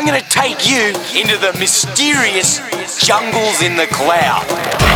I'm gonna take you into the mysterious jungles in the cloud.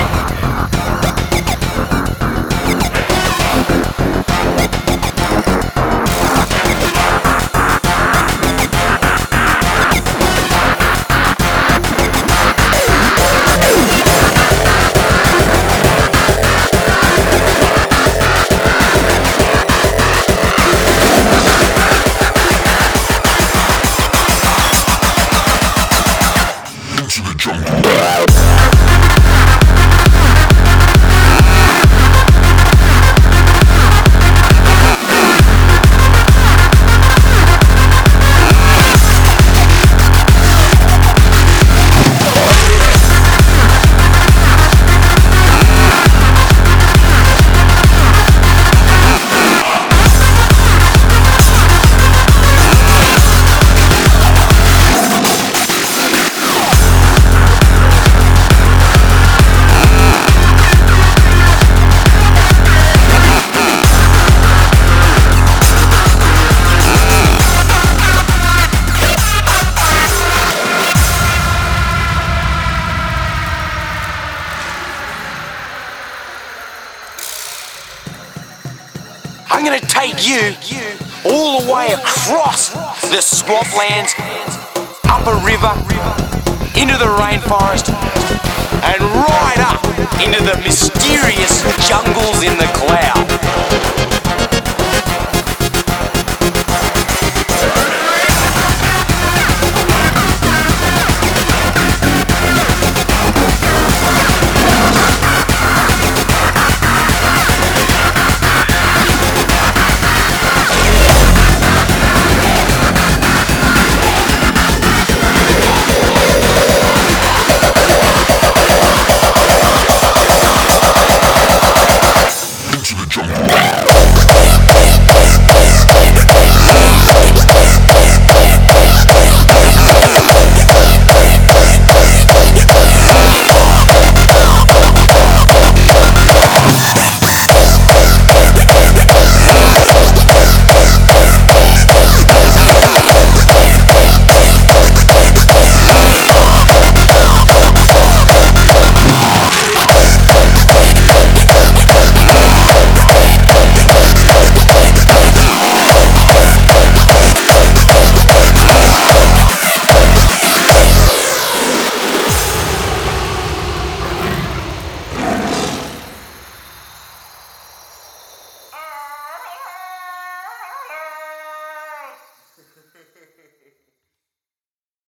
I'm gonna take you all the way across the swamplands, up a river, into the rainforest, and right up into the mysterious